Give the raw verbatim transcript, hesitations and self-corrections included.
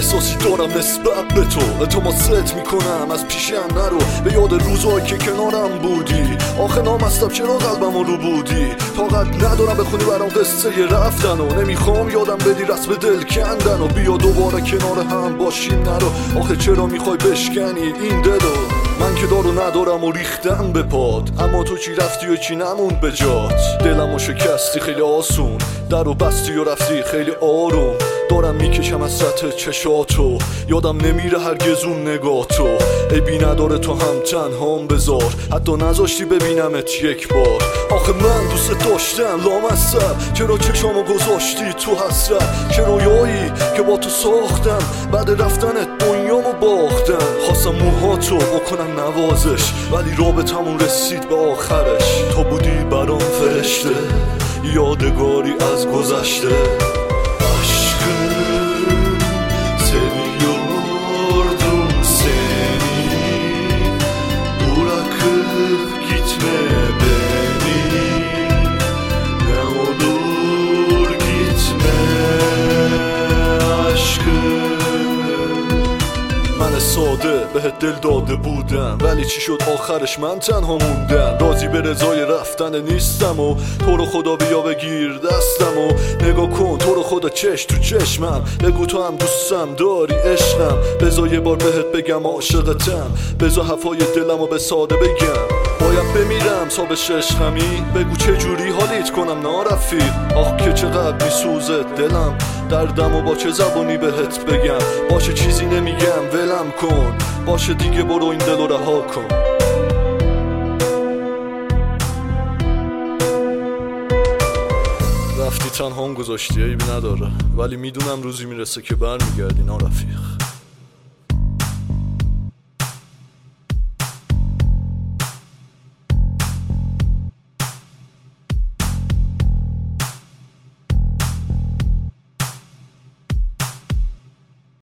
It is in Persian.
احساسی دارم نسبت به تو، التماست میکنم از پیشم نرو، به یاد روزایی که کنارم بودی. آخه نامستم چرا قلبم رو بودی، طاقت ندارم بخونی برام قصه رفتن و نمیخوام یادم بدی رسم دل کندن و بیا دوباره کنار هم باشیم نرو. آخه چرا میخوای بشکنی این دلو؟ من که دارو ندارم و ریختم به پاد، اما تو چی رفتی و چی نموند به جات. دلمو شکستی خیلی آسون، درو بستی و رفتی خیلی آروم. دارم میکشم از سطح چشاتو، یادم نمیره هرگز اون نگاه تو. عیبی نداره تو هم تنهام بذار، حتی نذاشتی ببینمت یک بار. آخه من دوست داشتم لامصب، چرا چشامو گذاشتی تو حسرت؟ چه رویایی که با تو ساختم، بعد رفتنت دنیامو باختم. خواستم موهاتو بکنم نوازش، ولی رابطمون رسید به آخرش. تو بودی برام فرشته، یادگاری از gozashte. Aşkım seviyordum seni, bırakıp gitme beni, ne olur gitme aşkım. من ساده بهت دل داده بودم، ولی چی شد آخرش من تنها موندم. راضی به رضای رفتن نیستم و تو رو خدا بیا بگیر دستم و نگاه کن تو رو خدا چش تو چشمم. بگو تو هم دوستم داری عشقم، بذار یه بار بهت بگم عاشقتم، بذار حرفای دلم و به ساده بگم. باید بمیرم تا به عشقمی، بگو چه جوری حالیت کنم نارفیق. آخ که چقدر میسوزه دلم، دردم و با چه زبونی بهت بگم. باشه چیزی نمیگم ولم کن، باشه دیگه برو این دل رو رها کن. رفتی تنهام گذاشتی عیبی نداره، ولی میدونم روزی میرسه که برمیگردی نارفیق.